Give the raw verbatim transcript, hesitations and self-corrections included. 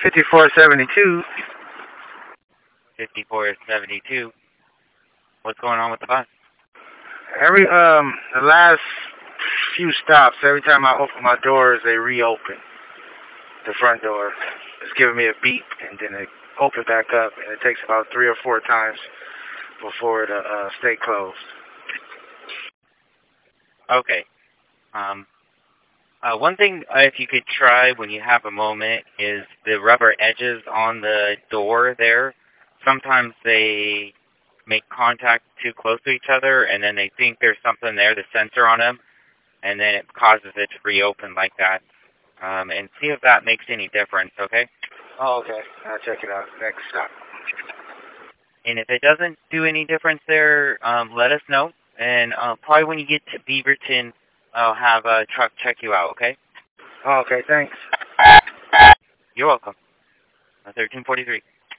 fifty-four seventy-two. fifty-four seventy-two. What's going on with the bus? Every, um, the last few stops, every time I open my doors, they reopen. The front door. It's giving me a beep, and then it opens back up, and it takes about three or four times before it, uh, stay closed. Okay. Um, uh, one thing, uh, if you could try when you have a moment, is the rubber edges on the door there. Sometimes they make contact too close to each other, and then they think there's something there, the sensor on them, and then it causes it to reopen like that. Um, and see if that makes any difference, okay? Oh, okay. I'll check it out. Next stop. And if it doesn't do any difference there, um, let us know. And uh, probably when you get to Beaverton, I'll have a truck check you out, okay? Oh, okay, thanks. You're welcome. thirteen forty-three.